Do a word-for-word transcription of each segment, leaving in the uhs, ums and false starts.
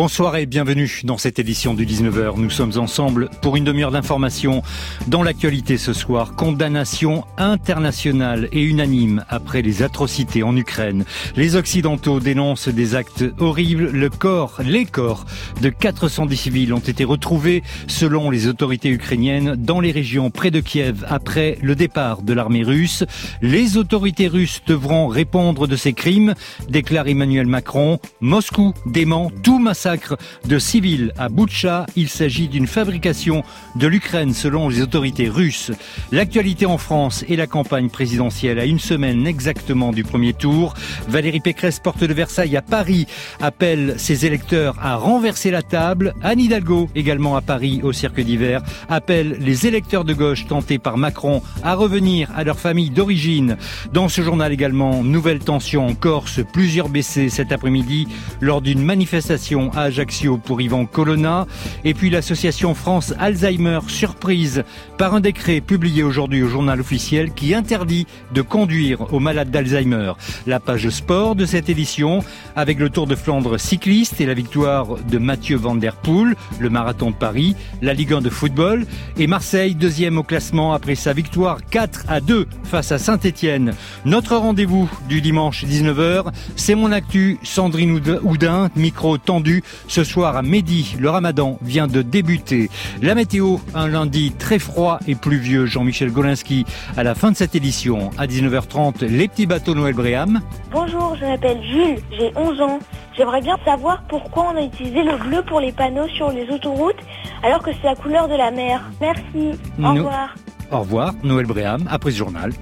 Bonsoir et bienvenue dans cette édition du dix-neuf heures. Nous sommes ensemble pour une demi-heure d'information. Dans l'actualité ce soir, condamnation internationale et unanime après les atrocités en Ukraine. Les Occidentaux dénoncent des actes horribles. Le corps, les corps de quatre cent dix civils ont été retrouvés selon les autorités ukrainiennes dans les régions près de Kiev après le départ de l'armée russe. Les autorités russes devront répondre de ces crimes, déclare Emmanuel Macron. Moscou dément tout massacre de civils à Boutcha. Il s'agit d'une fabrication de l'Ukraine selon les autorités russes. L'actualité en France et la campagne présidentielle à une semaine exactement du premier tour. Valérie Pécresse, porte de Versailles à Paris, appelle ses électeurs à renverser la table. Anne Hidalgo, également à Paris au Cirque d'hiver, appelle les électeurs de gauche tentés par Macron à revenir à leur famille d'origine. Dans ce journal également, nouvelle tension en Corse, plusieurs blessés cet après-midi lors d'une manifestation à Ajaccio pour Yvan Colonna. Et puis l'association France Alzheimer, surprise par un décret publié aujourd'hui au journal officiel qui interdit de conduire aux malades d'Alzheimer. La page sport de cette édition avec le Tour de Flandre cycliste et la victoire de Mathieu Van Der Poel, le marathon de Paris, la Ligue un de football et Marseille deuxième au classement après sa victoire quatre à deux face à Saint-Etienne. Notre rendez-vous du dimanche dix-neuf heures, c'est Mon Actu, Sandrine Oudin, micro tendu. Ce soir à midi, le ramadan vient de débuter. La météo, un lundi très froid et pluvieux. Jean-Michel Golinski à la fin de cette édition. À dix-neuf heures trente, les petits bateaux Noël Bréham. Bonjour, je m'appelle Jules, j'ai onze ans. J'aimerais bien savoir pourquoi on a utilisé le bleu pour les panneaux sur les autoroutes alors que c'est la couleur de la mer. Merci, au No- revoir. Au revoir, Noël Bréham, après ce journal.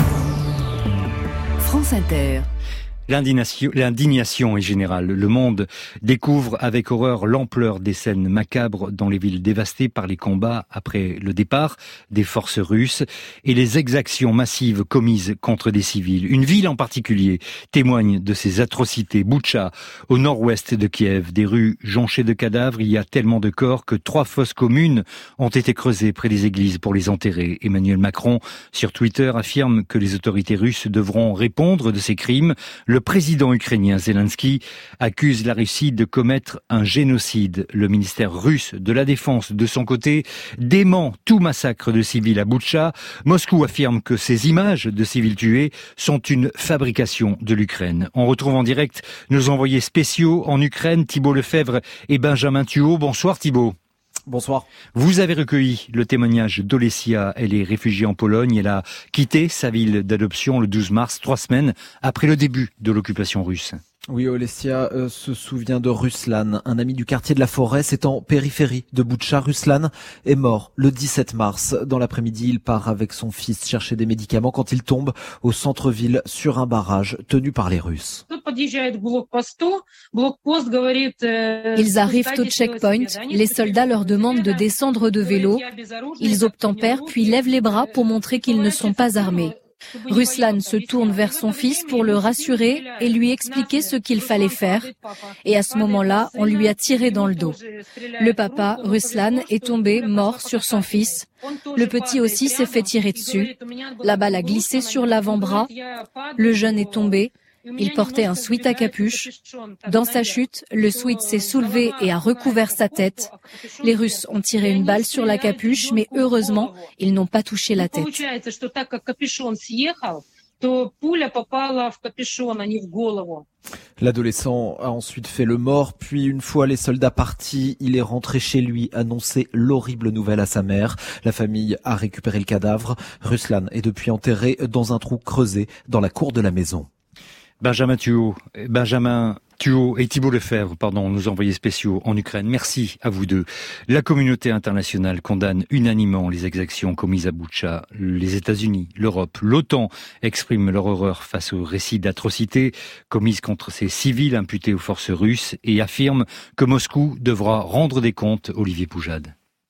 France Inter. L'indignation, l'indignation est générale. Le monde découvre avec horreur l'ampleur des scènes macabres dans les villes dévastées par les combats après le départ des forces russes et les exactions massives commises contre des civils. Une ville en particulier témoigne de ces atrocités. Boutcha, au nord-ouest de Kiev, des rues jonchées de cadavres. Il y a tellement de corps que trois fosses communes ont été creusées près des églises pour les enterrer. Emmanuel Macron, sur Twitter, affirme que les autorités russes devront répondre de ces crimes. Le président ukrainien Zelensky accuse la Russie de commettre un génocide. Le ministère russe de la Défense, de son côté, dément tout massacre de civils à Boutcha. Moscou affirme que ces images de civils tués sont une fabrication de l'Ukraine. On retrouve en direct nos envoyés spéciaux en Ukraine, Thibault Lefebvre et Benjamin Thuot. Bonsoir Thibault. Bonsoir. Vous avez recueilli le témoignage d'Olesya. Elle est réfugiée en Pologne. Elle a quitté sa ville d'adoption le douze mars, trois semaines après le début de l'occupation russe. Oui, Olesya euh, se souvient de Ruslan, un ami du quartier de la Forêt. C'est en périphérie de Boutcha. Ruslan est mort le dix-sept mars. Dans l'après-midi, il part avec son fils chercher des médicaments quand il tombe au centre-ville sur un barrage tenu par les Russes. Ils arrivent au checkpoint. Les soldats leur demandent de descendre de vélo. Ils obtempèrent puis lèvent les bras pour montrer qu'ils ne sont pas armés. Ruslan se tourne vers son fils pour le rassurer et lui expliquer ce qu'il fallait faire. Et à ce moment-là, on lui a tiré dans le dos. Le papa, Ruslan, est tombé mort sur son fils. Le petit aussi s'est fait tirer dessus. La balle a glissé sur l'avant-bras. Le jeune est tombé. Il portait un sweat à capuche. Dans sa chute, le sweat s'est soulevé et a recouvert sa tête. Les Russes ont tiré une balle sur la capuche, mais heureusement, ils n'ont pas touché la tête. L'adolescent a ensuite fait le mort, puis une fois les soldats partis, il est rentré chez lui annoncer l'horrible nouvelle à sa mère. La famille a récupéré le cadavre. Ruslan est depuis enterré dans un trou creusé dans la cour de la maison. Benjamin Thuot, Benjamin Thuot et Thibault Lefebvre, pardon, nos envoyés spéciaux en Ukraine. Merci à vous deux. La communauté internationale condamne unanimement les exactions commises à Boutcha. Les États-Unis, l'Europe, l'OTAN expriment leur horreur face aux récits d'atrocités commises contre ces civils imputés aux forces russes et affirment que Moscou devra rendre des comptes. Olivier Poujade.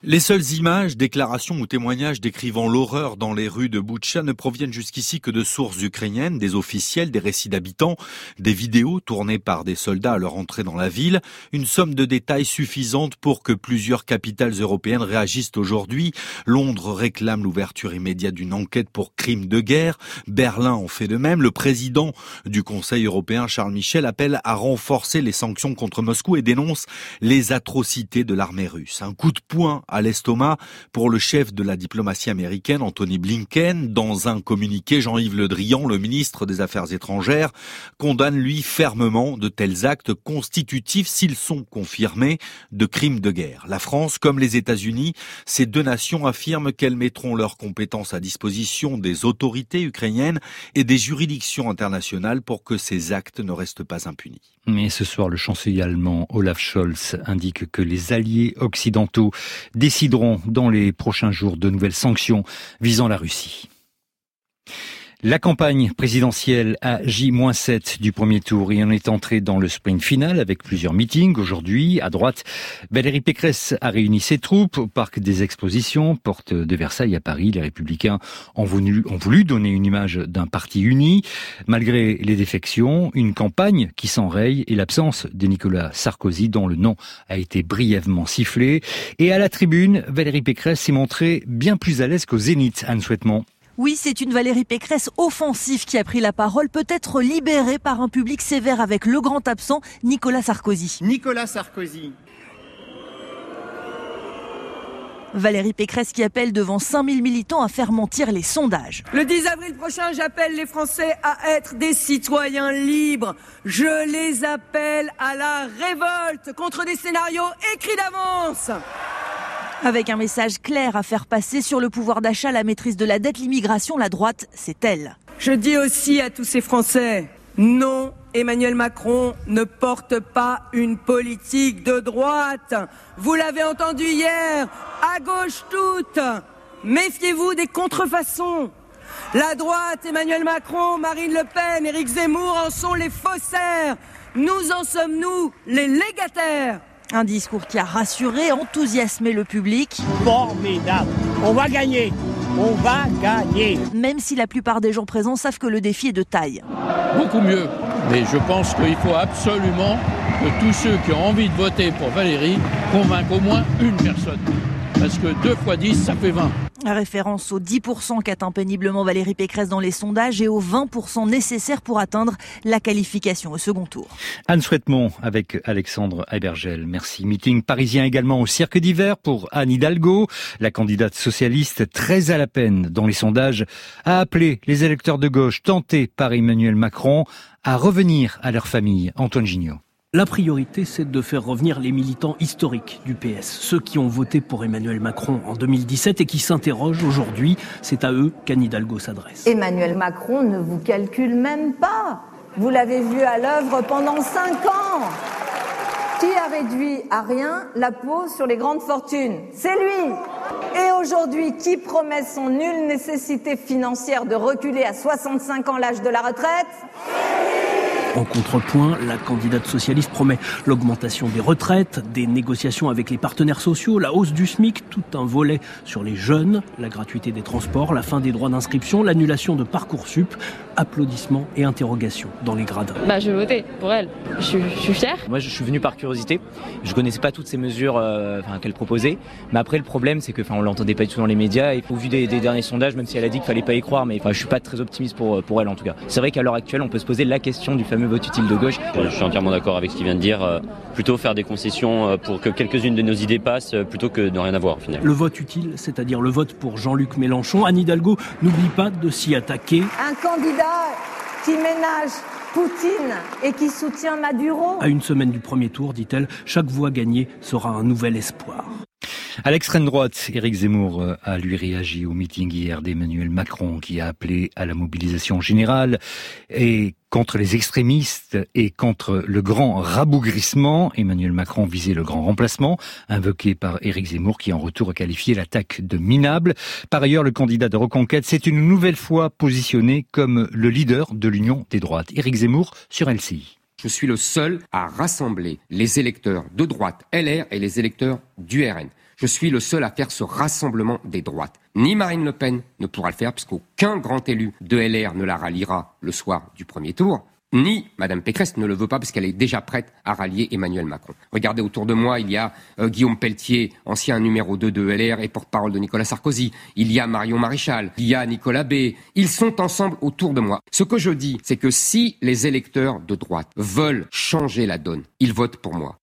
Les seules images, déclarations ou témoignages décrivant l'horreur dans les rues de Boutcha ne proviennent jusqu'ici que de sources ukrainiennes, des officiels, des récits d'habitants, des vidéos tournées par des soldats à leur entrée dans la ville. Une somme de détails suffisante pour que plusieurs capitales européennes réagissent aujourd'hui. Londres réclame l'ouverture immédiate d'une enquête pour crimes de guerre. Berlin en fait de même. Le président du Conseil européen, Charles Michel, appelle à renforcer les sanctions contre Moscou et dénonce les atrocités de l'armée russe. Un coup de poing à l'estomac pour le chef de la diplomatie américaine, Anthony Blinken. Dans un communiqué, Jean-Yves Le Drian, le ministre des Affaires étrangères, condamne lui fermement de tels actes constitutifs, s'ils sont confirmés, de crimes de guerre. La France, comme les États-Unis, ces deux nations affirment qu'elles mettront leurs compétences à disposition des autorités ukrainiennes et des juridictions internationales pour que ces actes ne restent pas impunis. Mais ce soir, le chancelier allemand Olaf Scholz indique que les alliés occidentaux décideront dans les prochains jours de nouvelles sanctions visant la Russie. La campagne présidentielle à J sept du premier tour y en est entrée dans le sprint final avec plusieurs meetings. Aujourd'hui, à droite, Valérie Pécresse a réuni ses troupes au parc des Expositions, porte de Versailles à Paris. Les Républicains ont voulu, ont voulu donner une image d'un parti uni. Malgré les défections, une campagne qui s'enraye et l'absence de Nicolas Sarkozy, dont le nom a été brièvement sifflé. Et à la tribune, Valérie Pécresse s'est montrée bien plus à l'aise qu'au Zénith, Anne Souhaitement. Oui, c'est une Valérie Pécresse offensive qui a pris la parole, peut-être libérée par un public sévère avec le grand absent, Nicolas Sarkozy. Nicolas Sarkozy. Valérie Pécresse qui appelle devant cinq mille militants à faire mentir les sondages. Le dix avril prochain, j'appelle les Français à être des citoyens libres. Je les appelle à la révolte contre des scénarios écrits d'avance. Avec un message clair à faire passer sur le pouvoir d'achat, la maîtrise de la dette, l'immigration, la droite, c'est elle. Je dis aussi à tous ces Français, non, Emmanuel Macron ne porte pas une politique de droite. Vous l'avez entendu hier, à gauche toute. Méfiez-vous des contrefaçons. La droite, Emmanuel Macron, Marine Le Pen, Éric Zemmour en sont les faussaires. Nous en sommes nous, les légataires. Un discours qui a rassuré, enthousiasmé le public. Formidable. On va gagner. On va gagner. Même si la plupart des gens présents savent que le défi est de taille. Beaucoup mieux. Mais je pense qu'il faut absolument que tous ceux qui ont envie de voter pour Valérie convainquent au moins une personne. Parce que deux fois dix, ça fait vingt. Référence aux dix pour cent qu'atteint péniblement Valérie Pécresse dans les sondages et aux vingt pour cent nécessaires pour atteindre la qualification au second tour. Anne Souhaitement avec Alexandre Heibergel. Merci. Meeting parisien également au Cirque d'hiver pour Anne Hidalgo. La candidate socialiste, très à la peine dans les sondages, a appelé les électeurs de gauche tentés par Emmanuel Macron à revenir à leur famille. Antoine Gignot. La priorité, c'est de faire revenir les militants historiques du P S, ceux qui ont voté pour Emmanuel Macron en deux mille dix-sept et qui s'interrogent aujourd'hui. C'est à eux qu'Anne Hidalgo s'adresse. Emmanuel Macron ne vous calcule même pas. Vous l'avez vu à l'œuvre pendant cinq ans. Qui a réduit à rien l'impôt sur les grandes fortunes? C'est lui. Et aujourd'hui, qui promet sans nulle nécessité financière de reculer à soixante-cinq ans l'âge de la retraite? En contrepoint, la candidate socialiste promet l'augmentation des retraites, des négociations avec les partenaires sociaux, la hausse du SMIC, tout un volet sur les jeunes, la gratuité des transports, la fin des droits d'inscription, l'annulation de Parcoursup, applaudissements et interrogations dans les gradins. Bah, je vais voter pour elle. Je suis, je suis fière. Moi, je suis venu par curiosité. Je connaissais pas toutes ces mesures euh, qu'elle proposait. Mais après, le problème, c'est que, enfin, on l'entendait pas du tout dans les médias. Et au vu des, des derniers sondages, même si elle a dit qu'il fallait pas y croire, mais enfin, je suis pas très optimiste pour pour elle en tout cas. C'est vrai qu'à l'heure actuelle, on peut se poser la question du fameux vote utile de gauche. Je suis entièrement d'accord avec ce qu'il vient de dire. Euh, plutôt faire des concessions euh, pour que quelques-unes de nos idées passent, euh, plutôt que de rien avoir au final. Le vote utile, c'est-à-dire le vote pour Jean-Luc Mélenchon. Anne Hidalgo n'oublie pas de s'y attaquer. Un candidat qui ménage Poutine et qui soutient Maduro. À une semaine du premier tour, dit-elle, chaque voix gagnée sera un nouvel espoir. À l'extrême droite, Éric Zemmour a lui réagi au meeting hier d'Emmanuel Macron qui a appelé à la mobilisation générale et contre les extrémistes et contre le grand rabougrissement. Emmanuel Macron visait le grand remplacement, invoqué par Éric Zemmour qui en retour a qualifié l'attaque de minable. Par ailleurs, le candidat de Reconquête s'est une nouvelle fois positionné comme le leader de l'Union des droites. Éric Zemmour sur L C I. Je suis le seul à rassembler les électeurs de droite L R et les électeurs du R N. Je suis le seul à faire ce rassemblement des droites. Ni Marine Le Pen ne pourra le faire, puisqu'aucun grand élu de L R ne la ralliera le soir du premier tour. Ni Madame Pécresse ne le veut pas parce qu'elle est déjà prête à rallier Emmanuel Macron. Regardez autour de moi, il y a euh, Guillaume Pelletier, ancien numéro deux de L R et porte-parole de Nicolas Sarkozy. Il y a Marion Maréchal, il y a Nicolas B. Ils sont ensemble autour de moi. Ce que je dis, c'est que si les électeurs de droite veulent changer la donne, ils votent pour moi.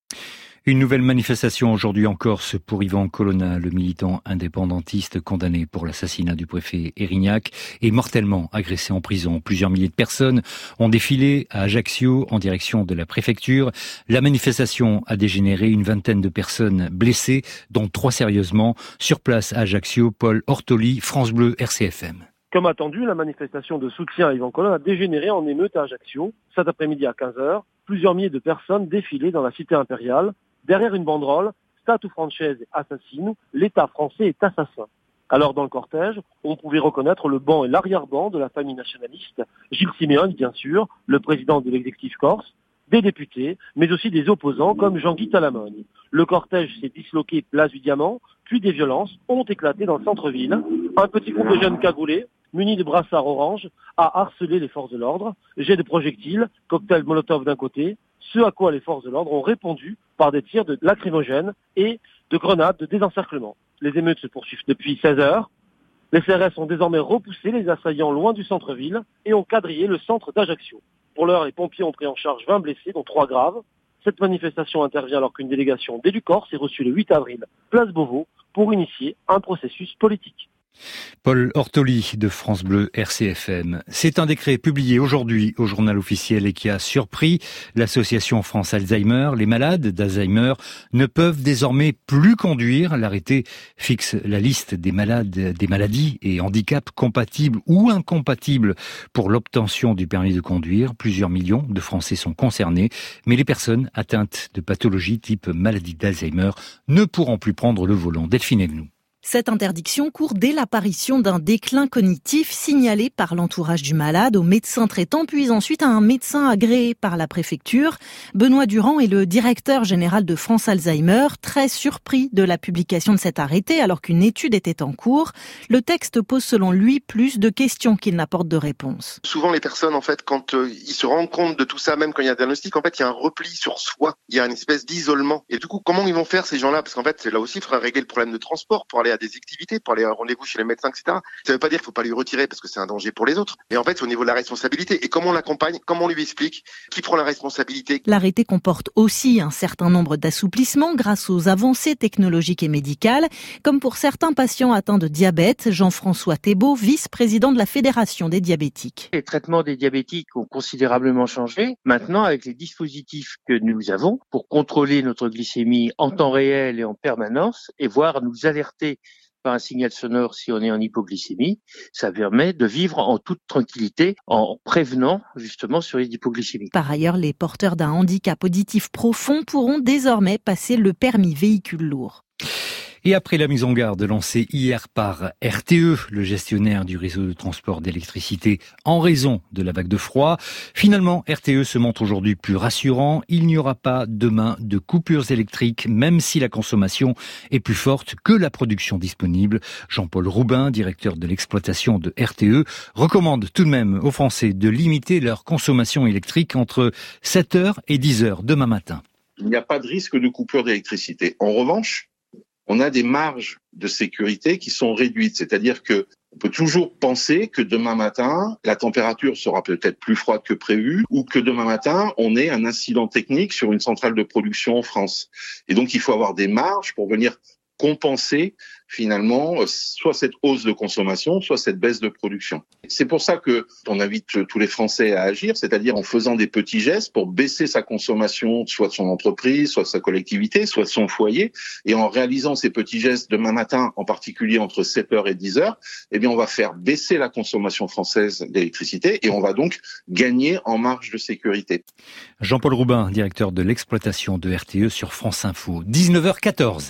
Une nouvelle manifestation aujourd'hui en Corse pour Yvan Colonna, le militant indépendantiste condamné pour l'assassinat du préfet Erignac et mortellement agressé en prison. Plusieurs milliers de personnes ont défilé à Ajaccio en direction de la préfecture. La manifestation a dégénéré, une vingtaine de personnes blessées, dont trois sérieusement. Sur place à Ajaccio, Paul Ortoli, France Bleu, R C F M. Comme attendu, la manifestation de soutien à Yvan Colonna a dégénéré en émeute à Ajaccio. Cet après-midi à quinze heures, plusieurs milliers de personnes défilaient dans la cité impériale. Derrière une banderole, Statu Francese assassine, l'État français est assassin. Alors dans le cortège, on pouvait reconnaître le banc et l'arrière-ban de la famille nationaliste, Gilles Simeoni bien sûr, le président de l'exécutif corse, des députés, mais aussi des opposants comme Jean-Guy Talamone. Le cortège s'est disloqué place du Diamant, puis des violences ont éclaté dans le centre-ville. Un petit groupe de jeunes cagoulés, munis de brassards orange, a harcelé les forces de l'ordre, jet de projectiles, cocktail Molotov d'un côté, ce à quoi les forces de l'ordre ont répondu par des tirs de lacrymogènes et de grenades de désencerclement. Les émeutes se poursuivent depuis seize heures. Les C R S ont désormais repoussé les assaillants loin du centre-ville et ont quadrillé le centre d'Ajaccio. Pour l'heure, les pompiers ont pris en charge vingt blessés, dont trois graves. Cette manifestation intervient alors qu'une délégation d'élus corse est reçue le huit avril, place Beauvau, pour initier un processus politique. Paul Ortoli de France Bleu R C F M. C'est un décret publié aujourd'hui au journal officiel et qui a surpris l'association France Alzheimer. Les malades d'Alzheimer ne peuvent désormais plus conduire. L'arrêté fixe la liste des malades, des maladies et handicaps compatibles ou incompatibles pour l'obtention du permis de conduire. Plusieurs millions de Français sont concernés, mais les personnes atteintes de pathologies type maladie d'Alzheimer ne pourront plus prendre le volant. Delphine Evenou. Cette interdiction court dès l'apparition d'un déclin cognitif signalé par l'entourage du malade au médecin traitant, puis ensuite à un médecin agréé par la préfecture. Benoît Durand est le directeur général de France Alzheimer, très surpris de la publication de cet arrêté alors qu'une étude était en cours. Le texte pose selon lui plus de questions qu'il n'apporte de réponses. Souvent les personnes, en fait, quand euh, ils se rendent compte de tout ça, même quand il y a un diagnostic, en fait, il y a un repli sur soi. Il y a une espèce d'isolement. Et du coup, comment ils vont faire ces gens-là? Parce qu'en fait, là aussi, il faudra régler le problème de transport pour aller à des activités, pour aller à un rendez-vous chez les médecins, et cetera. Ça ne veut pas dire qu'il ne faut pas lui retirer parce que c'est un danger pour les autres. Et en fait, c'est au niveau de la responsabilité. Et comment on l'accompagne, comment on lui explique, qui prend la responsabilité. L'arrêté comporte aussi un certain nombre d'assouplissements grâce aux avancées technologiques et médicales, comme pour certains patients atteints de diabète. Jean-François Thébault, vice-président de la Fédération des diabétiques. Les traitements des diabétiques ont considérablement changé. Maintenant, avec les dispositifs que nous avons pour contrôler notre glycémie en temps réel et en permanence et voir nous alerter par un signal sonore si on est en hypoglycémie, ça permet de vivre en toute tranquillité en prévenant justement sur les hypoglycémies. Par ailleurs, les porteurs d'un handicap auditif profond pourront désormais passer le permis véhicule lourd. Et après la mise en garde lancée hier par R T E, le gestionnaire du réseau de transport d'électricité, en raison de la vague de froid, finalement R T E se montre aujourd'hui plus rassurant. Il n'y aura pas demain de coupures électriques, même si la consommation est plus forte que la production disponible. Jean-Paul Roubin, directeur de l'exploitation de R T E, recommande tout de même aux Français de limiter leur consommation électrique entre sept heures et dix heures demain matin. Il n'y a pas de risque de coupure d'électricité. En revanche, on a des marges de sécurité qui sont réduites. C'est-à-dire que on peut toujours penser que demain matin, la température sera peut-être plus froide que prévu ou que demain matin, on ait un incident technique sur une centrale de production en France. Et donc, il faut avoir des marges pour venir compenser finalement soit cette hausse de consommation, soit cette baisse de production. C'est pour ça que on invite tous les Français à agir, c'est-à-dire en faisant des petits gestes pour baisser sa consommation, soit de son entreprise, soit de sa collectivité, soit de son foyer. Et en réalisant ces petits gestes demain matin, en particulier entre sept heures et dix heures, eh bien on va faire baisser la consommation française d'électricité et on va donc gagner en marge de sécurité. Jean-Paul Roubin, directeur de l'exploitation de R T E sur France Info. dix-neuf heures quatorze.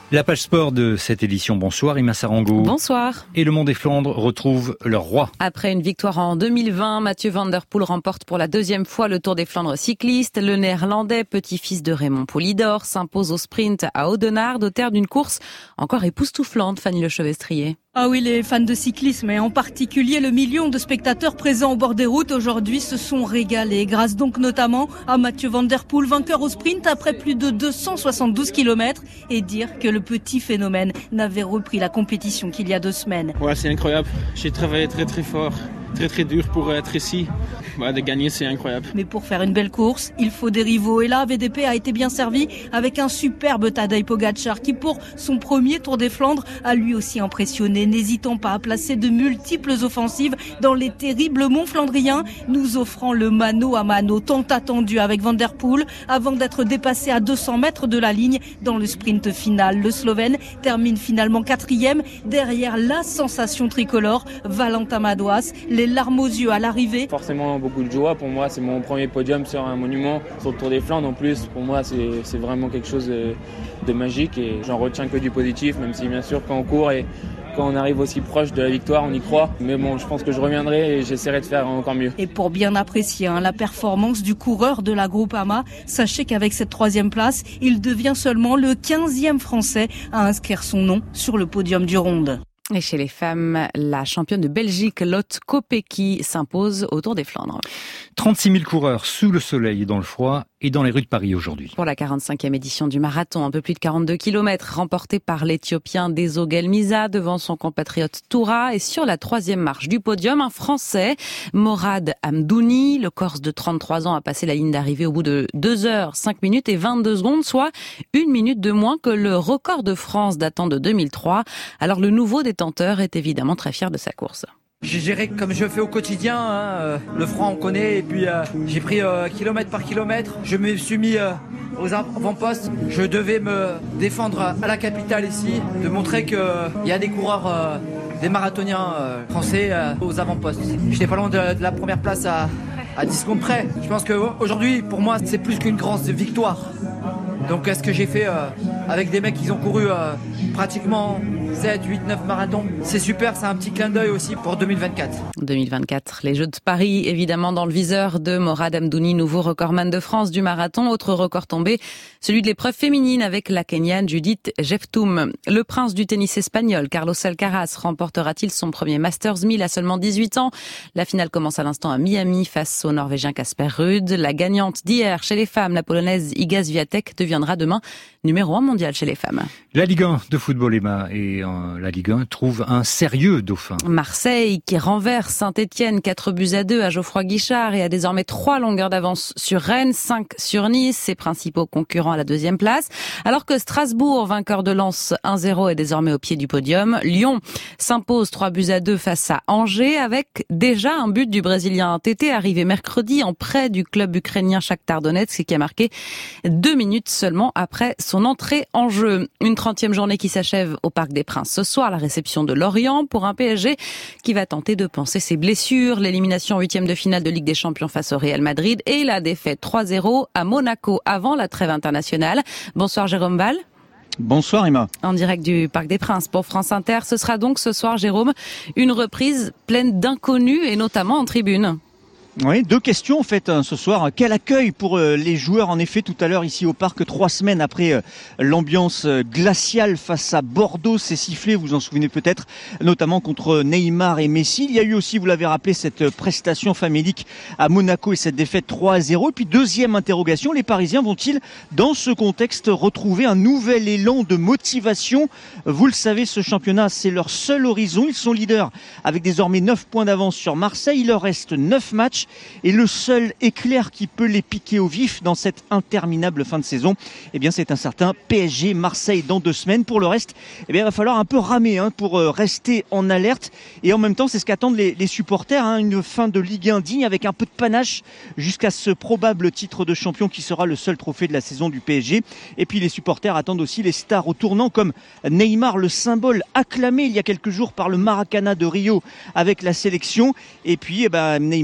La page sport de cette édition. Bonsoir Ima Sarango. Bonsoir. Et le Mont des Flandres retrouve leur roi. Après une victoire en deux mille vingt, Mathieu van der Poel remporte pour la deuxième fois le Tour des Flandres cyclistes. Le néerlandais, petit-fils de Raymond Poulidor, s'impose au sprint à Oudenaarde au terme d'une course encore époustouflante, Fanny Lechevestrier. Ah oui, les fans de cyclisme et en particulier le million de spectateurs présents au bord des routes aujourd'hui se sont régalés grâce donc notamment à Mathieu van der Poel, vainqueur au sprint après plus de deux cent soixante-douze kilomètres, et dire que le petit phénomène n'avait repris la compétition qu'il y a deux semaines. Ouais, c'est incroyable. J'ai travaillé très très fort, très très dur pour être ici. Ouais, de gagner, c'est incroyable. Mais pour faire une belle course, il faut des rivaux. Et là, V D P a été bien servi avec un superbe Tadej Pogačar qui, pour son premier Tour des Flandres, a lui aussi impressionné, n'hésitant pas à placer de multiples offensives dans les terribles monts flandriens, nous offrant le mano à mano tant attendu avec Van der Poel avant d'être dépassé à deux cents mètres de la ligne dans le sprint final. Le Slovène termine finalement quatrième derrière la sensation tricolore, Valentin Madouas, les larmes aux yeux à l'arrivée. Forcément beaucoup de joie, pour moi c'est mon premier podium sur un monument, sur le Tour des Flandres en plus, pour moi c'est, c'est vraiment quelque chose de, de magique et j'en retiens que du positif, même si bien sûr quand on court et quand on arrive aussi proche de la victoire, on y croit. Mais bon, je pense que je reviendrai et j'essaierai de faire encore mieux. Et pour bien apprécier hein, la performance du coureur de la Groupama, sachez qu'avec cette troisième place, il devient seulement le quinzième Français à inscrire son nom sur le podium du Ronde. Et chez les femmes, la championne de Belgique, Lotte Kopecky, s'impose au Tour des Flandres. trente-six mille coureurs sous le soleil et dans le froid et dans les rues de Paris aujourd'hui. Pour la quarante-cinquième édition du marathon, un peu plus de quarante-deux kilomètres, remporté par l'Éthiopien Dezo Gelmiza devant son compatriote Toura. Et sur la troisième marche du podium, un Français, Morad Amdouni. Le Corse de trente-trois ans a passé la ligne d'arrivée au bout de deux heures, cinq minutes et vingt-deux secondes, soit une minute de moins que le record de France datant de deux mille trois. Alors le nouveau détenteur est évidemment très fier de sa course. J'ai géré comme je fais au quotidien, hein, euh, le froid on connaît, et puis euh, j'ai pris euh, kilomètre par kilomètre, je me suis mis euh, aux avant-postes, je devais me défendre à la capitale ici, de montrer qu'il euh, y a des coureurs, euh, des marathoniens euh, français euh, aux avant-postes. J'étais pas loin de, de la première place à, à dix secondes près. Je pense qu'aujourd'hui, pour moi, c'est plus qu'une grande victoire. Donc ce que j'ai fait euh, avec des mecs qui ont couru euh, pratiquement sept, huit, neuf marathons, c'est super, c'est un petit clin d'œil aussi pour deux mille vingt-quatre. deux mille vingt-quatre, les Jeux de Paris, évidemment dans le viseur de Morad Amdouni, nouveau recordman de France du marathon. Autre record tombé, celui de l'épreuve féminine avec la Kenyane Judith Jeptum. Le prince du tennis espagnol, Carlos Alcaraz, remportera-t-il son premier Masters mille à seulement dix-huit ans? La finale commence à l'instant à Miami face au Norvégien Casper Ruud. La gagnante d'hier chez les femmes, la Polonaise Iga Swiatek, deviendra demain numéro un mondial chez les femmes. La Ligue un de football, Emma, et euh, la Ligue un trouve un sérieux dauphin. Marseille qui renverse Saint-Etienne quatre buts à deux à Geoffroy Guichard et a désormais trois longueurs d'avance sur Rennes, cinq sur Nice, ses principaux concurrents à la deuxième place. Alors que Strasbourg, vainqueur de Lens un zéro, est désormais au pied du podium. Lyon s'impose trois buts à deux face à Angers avec déjà un but du Brésilien Tété arrivé mercredi en prêt du club ukrainien Shakhtar Donetsk qui a marqué deux minutes seulement après son entrée en jeu. Une trentième journée qui s'achève au Parc des Princes ce soir, la réception de Lorient pour un P S G qui va tenter de panser ses blessures, l'élimination en huitième de finale de Ligue des Champions face au Real Madrid et la défaite trois zéro à Monaco avant la trêve internationale. Bonsoir Jérôme Ball. Bonsoir Emma. En direct du Parc des Princes pour France Inter, ce sera donc ce soir, Jérôme, une reprise pleine d'inconnus et notamment en tribune. Oui, deux questions en fait ce soir. Quel accueil pour les joueurs en effet tout à l'heure ici au parc, trois semaines après l'ambiance glaciale face à Bordeaux, ces sifflets, vous vous en souvenez peut-être, notamment contre Neymar et Messi. Il y a eu aussi, vous l'avez rappelé, cette prestation famélique à Monaco et cette défaite trois à zéro. Et puis deuxième interrogation, les Parisiens vont-ils dans ce contexte retrouver un nouvel élan de motivation? Vous le savez, ce championnat c'est leur seul horizon. Ils sont leaders avec désormais neuf points d'avance sur Marseille. Il leur reste neuf matchs. Et le seul éclair qui peut les piquer au vif dans cette interminable fin de saison, eh bien c'est un certain P S G Marseille dans deux semaines. Pour le reste, eh bien il va falloir un peu ramer hein, pour rester en alerte. Et en même temps, c'est ce qu'attendent les, les supporters, hein, une fin de Ligue un digne avec un peu de panache jusqu'à ce probable titre de champion qui sera le seul trophée de la saison du P S G. Et puis les supporters attendent aussi les stars au tournant comme Neymar, le symbole acclamé il y a quelques jours par le Maracana de Rio avec la sélection. Et puis eh ben, Neymar, c'est un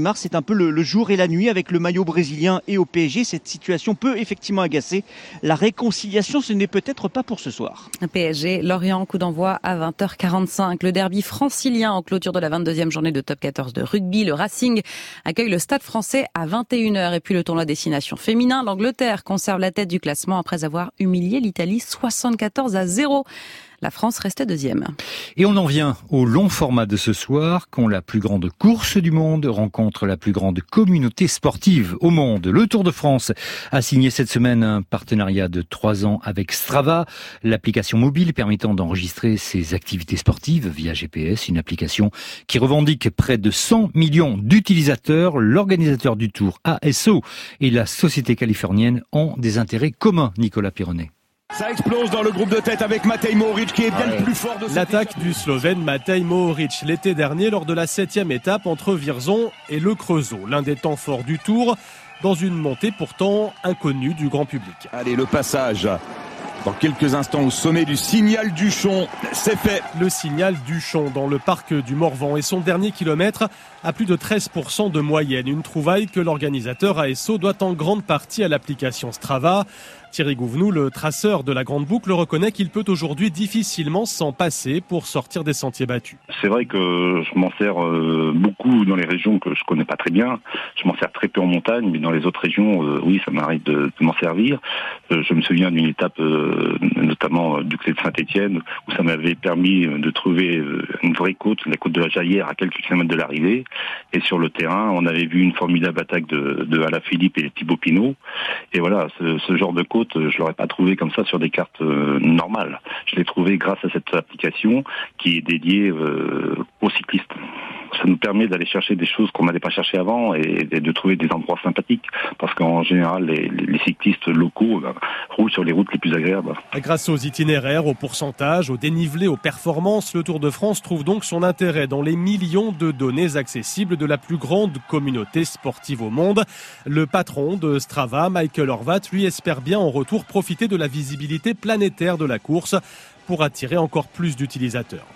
peu le, le jour et la nuit avec le maillot brésilien et au P S G. Cette situation peut effectivement agacer. La réconciliation, ce n'est peut-être pas pour ce soir. P S G, Lorient, coup d'envoi à vingt heures quarante-cinq. Le derby francilien en clôture de la vingt-deuxième journée de top quatorze de rugby. Le Racing accueille le Stade Français à vingt et une heures. Et puis le tournoi Destination féminin. L'Angleterre conserve la tête du classement après avoir humilié l'Italie soixante-quatorze à zéro. La France restait deuxième. Et on en vient au long format de ce soir, quand la plus grande course du monde rencontre la plus grande communauté sportive au monde. Le Tour de France a signé cette semaine un partenariat de trois ans avec Strava, l'application mobile permettant d'enregistrer ses activités sportives via G P S, une application qui revendique près de cent millions d'utilisateurs. L'organisateur du Tour, A S O, et la société californienne ont des intérêts communs, Nicolas Pironnet. Ça explose dans le groupe de tête avec Matej Mohoric qui est bien ouais. le plus fort de cette L'attaque équipe. du Slovène Matej Mohoric l'été dernier lors de la septième étape entre Vierzon et le Creusot. L'un des temps forts du Tour, dans une montée pourtant inconnue du grand public. Allez, le passage dans quelques instants au sommet du Signal Duchon, c'est fait. Le Signal Duchon dans le parc du Morvan et son dernier kilomètre à plus de treize pour cent de moyenne. Une trouvaille que l'organisateur A S O doit en grande partie à l'application Strava. Thierry Gouvenou, le traceur de la Grande Boucle, reconnaît qu'il peut aujourd'hui difficilement s'en passer pour sortir des sentiers battus. C'est vrai que je m'en sers euh, beaucoup dans les régions que je connais pas très bien. Je m'en sers très peu en montagne, mais dans les autres régions, euh, oui, ça m'arrive de, de m'en servir. Euh, je me souviens d'une étape, euh, notamment du côté de Saint-Étienne, où ça m'avait permis de trouver une vraie côte, la côte de la Jaillère, à quelques kilomètres de l'arrivée. Et sur le terrain, on avait vu une formidable attaque de, de Alaphilippe et Thibaut Pinot. Et voilà, ce, ce genre de côte, je l'aurais pas trouvé comme ça sur des cartes euh, normales. Je l'ai trouvé grâce à cette application qui est dédiée euh, aux cyclistes. Ça nous permet d'aller chercher des choses qu'on n'allait pas chercher avant et, et de trouver des endroits sympathiques. Parce qu'en général, les, les cyclistes locaux ben, roulent sur les routes les plus agréables. Grâce aux itinéraires, aux pourcentages, aux dénivelés, aux performances, le Tour de France trouve donc son intérêt dans les millions de données accessibles de la plus grande communauté sportive au monde. Le patron de Strava, Michael Horvat, lui espère bien en retour profiter de la visibilité planétaire de la course pour attirer encore plus d'utilisateurs.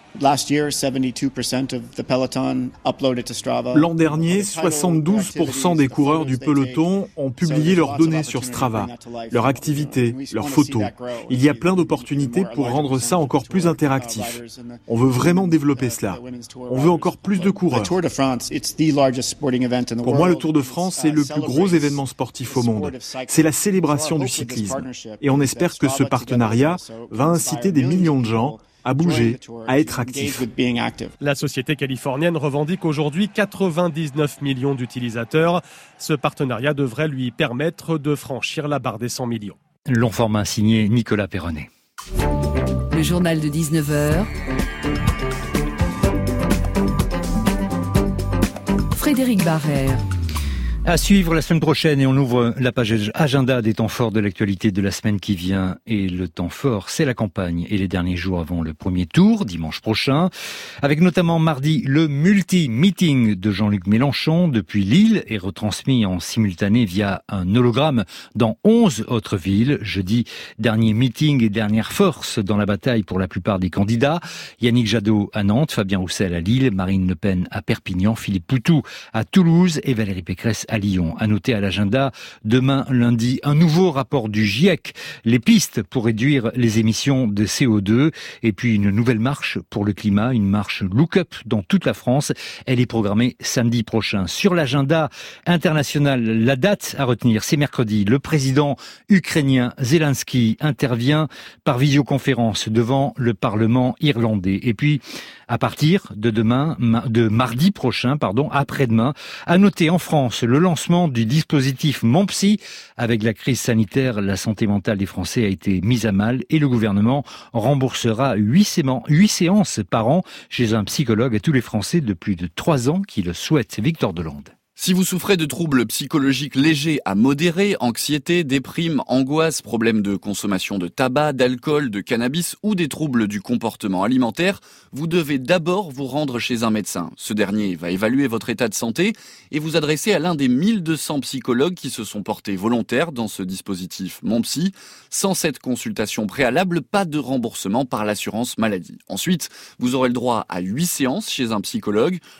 L'an dernier, soixante-douze pour cent des coureurs du peloton ont publié leurs données sur Strava, leur activité, leurs photos. Il y a plein d'opportunités pour rendre ça encore plus interactif. On veut vraiment développer cela. On veut encore plus de coureurs. Pour moi, le Tour de France, c'est le plus gros événement sportif au monde. C'est la célébration du cyclisme. Et on espère que ce partenariat va inciter des millions de gens à bouger, à être actif. La société californienne revendique aujourd'hui quatre-vingt-dix-neuf millions d'utilisateurs. Ce partenariat devrait lui permettre de franchir la barre des cent millions. Long format signé Nicolas Pironnet. Le journal de dix-neuf heures. Frédéric Barrère. À suivre la semaine prochaine et on ouvre la page agenda des temps forts de l'actualité de la semaine qui vient. Et le temps fort, c'est la campagne et les derniers jours avant le premier tour, dimanche prochain. Avec notamment mardi le multi-meeting de Jean-Luc Mélenchon depuis Lille et retransmis en simultané via un hologramme dans onze autres villes. Jeudi, dernier meeting et dernière force dans la bataille pour la plupart des candidats. Yannick Jadot à Nantes, Fabien Roussel à Lille, Marine Le Pen à Perpignan, Philippe Poutou à Toulouse et Valérie Pécresse à Lyon. À noter à l'agenda, demain lundi, un nouveau rapport du GIEC, les pistes pour réduire les émissions de C O deux et puis une nouvelle marche pour le climat, une marche Look Up dans toute la France. Elle est programmée samedi prochain. Sur l'agenda international, la date à retenir, c'est mercredi. Le président ukrainien Zelensky intervient par visioconférence devant le Parlement irlandais. Et puis, à partir de demain, de mardi prochain, pardon, après-demain, à noter en France le lancement du dispositif Mon Psy. Avec la crise sanitaire, la santé mentale des Français a été mise à mal et le gouvernement remboursera huit séances par an chez un psychologue à tous les Français de plus de trois ans qui le souhaitent. Victor Delande. Si vous souffrez de troubles psychologiques légers à modérés, anxiété, déprime, angoisse, problèmes de consommation de tabac, d'alcool, de cannabis ou des troubles du comportement alimentaire, vous devez d'abord vous rendre chez un médecin. Ce dernier va évaluer votre état de santé et vous adresser à l'un des mille deux cents psychologues qui se sont portés volontaires dans ce dispositif Mon Psy. Sans cette consultation préalable, pas de remboursement par l'assurance maladie. Ensuite, vous aurez le droit à huit séances chez un psychologue.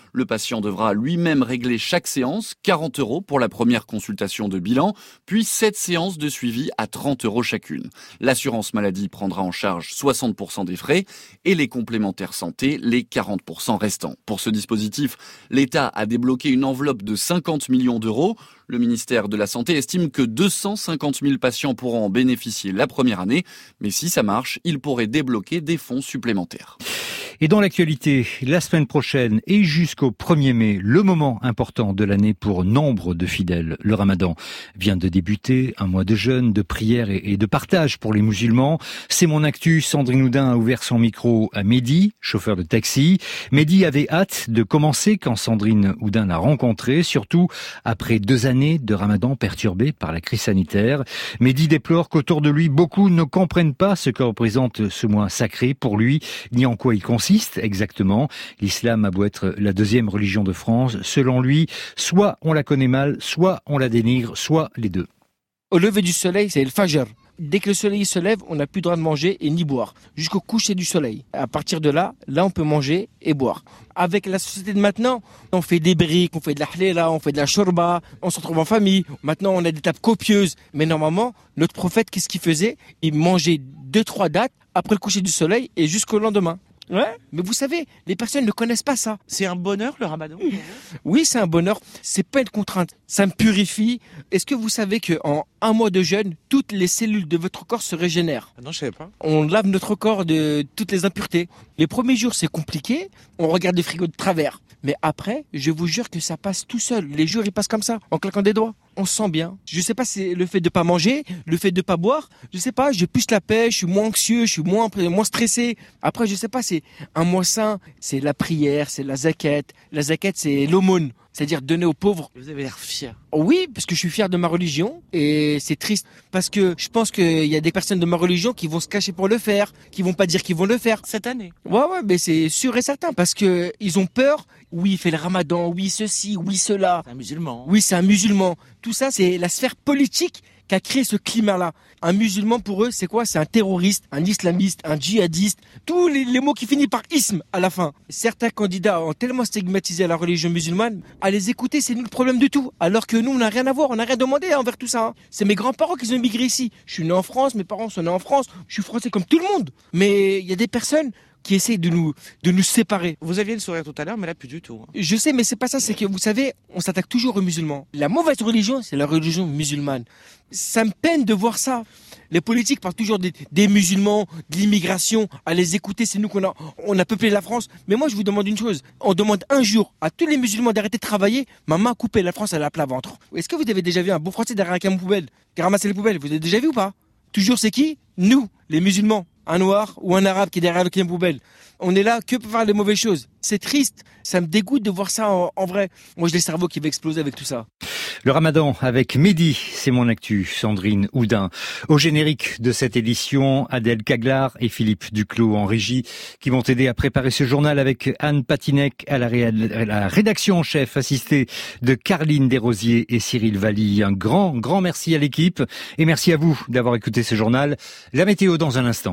Le patient devra lui-même régler chaque séance, quarante euros pour la première consultation de bilan, puis sept séances de suivi à trente euros chacune. L'assurance maladie prendra en charge soixante pour cent des frais et les complémentaires santé les quarante pour cent restants. Pour ce dispositif, l'État a débloqué une enveloppe de cinquante millions d'euros. Le ministère de la Santé estime que deux cent cinquante mille patients pourront en bénéficier la première année, mais si ça marche, il pourrait débloquer des fonds supplémentaires. Et dans l'actualité, la semaine prochaine et jusqu'au premier mai, le moment important de l'année pour nombre de fidèles. Le Ramadan vient de débuter, un mois de jeûne, de prière et de partage pour les musulmans. C'est mon actu. Sandrine Oudin a ouvert son micro à Mehdi, chauffeur de taxi. Mehdi avait hâte de commencer quand Sandrine Oudin l'a rencontré, surtout après deux années de Ramadan perturbé par la crise sanitaire. Mehdi déplore qu'autour de lui, beaucoup ne comprennent pas ce que représente ce mois sacré pour lui, ni en quoi il consiste exactement. L'islam a beau être la deuxième religion de France, selon lui, soit on la connaît mal, soit on la dénigre, soit les deux. Au lever du soleil, c'est le fajr. Dès que le soleil se lève, on n'a plus le droit de manger et ni boire, jusqu'au coucher du soleil. À partir de là, là on peut manger et boire. Avec la société de maintenant, on fait des briques, on fait de la hléla, on fait de la shorba, on se retrouve en famille. Maintenant, on a des tables copieuses. Mais normalement, notre prophète, qu'est-ce qu'il faisait? Il mangeait deux, trois dates après le coucher du soleil et jusqu'au lendemain. Ouais, mais vous savez, les personnes ne connaissent pas ça. C'est un bonheur, le ramadan? Oui, c'est un bonheur. C'est pas une contrainte. Ça me purifie. Est-ce que vous savez qu'en un mois de jeûne, toutes les cellules de votre corps se régénèrent? Ah non, je savais pas. On lave notre corps de toutes les impuretés. Les premiers jours, c'est compliqué. On regarde le frigo de travers. Mais après, je vous jure que ça passe tout seul. Les jours, ils passent comme ça, en claquant des doigts. On se sent bien. Je sais pas si c'est le fait de pas manger, le fait de pas boire. Je sais pas, j'ai plus la paix, je suis moins anxieux, je suis moins, moins stressé. Après, je sais pas, c'est un mois saint, c'est la prière, c'est la zakat. La zakat, c'est l'aumône. C'est-à-dire donner aux pauvres. Vous avez l'air fier. Oui, parce que je suis fier de ma religion et c'est triste parce que je pense qu'il y a des personnes de ma religion qui vont se cacher pour le faire, qui vont pas dire qu'ils vont le faire. Cette année. Ouais, ouais, mais c'est sûr et certain parce que ils ont peur. Oui, il fait le ramadan, oui, ceci, oui, cela. C'est un musulman. Oui, c'est un musulman. Tout ça, c'est la sphère politique qui a créé ce climat-là. Un musulman, pour eux, c'est quoi? C'est un terroriste, un islamiste, un djihadiste. Tous les, les mots qui finissent par isme à la fin. Certains candidats ont tellement stigmatisé la religion musulmane, à les écouter, c'est nous le problème de tout. Alors que nous, on n'a rien à voir, on n'a rien demandé envers tout ça. Hein. C'est mes grands-parents qui ont immigré ici. Je suis né en France, mes parents sont nés en France, je suis français comme tout le monde. Mais il y a des personnes qui essayent de nous, de nous séparer. Vous aviez le sourire tout à l'heure, mais là, plus du tout. Je sais, mais c'est pas ça, c'est que, vous savez, on s'attaque toujours aux musulmans. La mauvaise religion, c'est la religion musulmane. Ça me peine de voir ça. Les politiques parlent toujours des, des musulmans, de l'immigration, à les écouter, c'est nous qu'on a, on a peuplé la France. Mais moi, je vous demande une chose. On demande un jour à tous les musulmans d'arrêter de travailler, ma main coupée, la France, elle a plat ventre. Est-ce que vous avez déjà vu un beau Français derrière un camion poubelle, qui ramasse les poubelles? Vous avez déjà vu ou pas? Toujours, c'est qui? Nous, les musulmans. Un noir ou un arabe qui est derrière le camion poubelle. On est là que pour faire les mauvaises choses. C'est triste. Ça me dégoûte de voir ça en, en vrai. Moi, j'ai le cerveau qui va exploser avec tout ça. Le Ramadan avec Mehdi, c'est mon actu, Sandrine Oudin. Au générique de cette édition, Adèle Caglar et Philippe Duclos en régie qui vont aider à préparer ce journal avec Anne Patinec à la, ré... la rédaction en chef assistée de Carline Desrosiers et Cyril Valli. Un grand, grand merci à l'équipe et merci à vous d'avoir écouté ce journal. La météo dans un instant.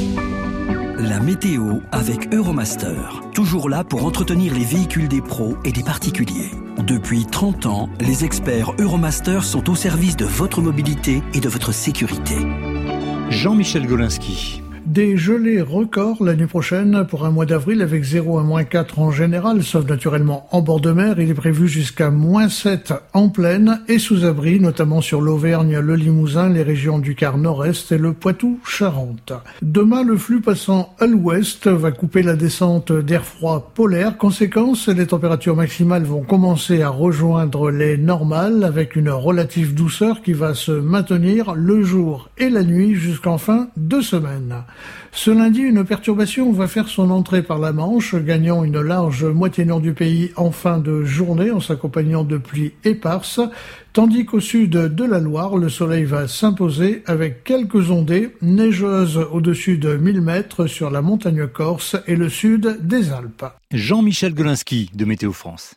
La météo avec Euromaster. Toujours là pour entretenir les véhicules des pros et des particuliers. Depuis trente ans, les experts Euromaster sont au service de votre mobilité et de votre sécurité. Jean-Michel Golinski. Des gelées records l'année prochaine pour un mois d'avril avec zéro à moins quatre en général, sauf naturellement en bord de mer. Il est prévu jusqu'à moins sept en plaine et sous abri, notamment sur l'Auvergne, le Limousin, les régions du quart nord-est et le Poitou-Charentes. Demain, le flux passant à l'ouest va couper la descente d'air froid polaire. Conséquence, les températures maximales vont commencer à rejoindre les normales avec une relative douceur qui va se maintenir le jour et la nuit jusqu'en fin de semaine. Ce lundi, une perturbation va faire son entrée par la Manche, gagnant une large moitié nord du pays en fin de journée en s'accompagnant de pluies éparses, tandis qu'au sud de la Loire, le soleil va s'imposer avec quelques ondées neigeuses au-dessus de mille mètres sur la montagne corse et le sud des Alpes. Jean-Michel Golinski de Météo France.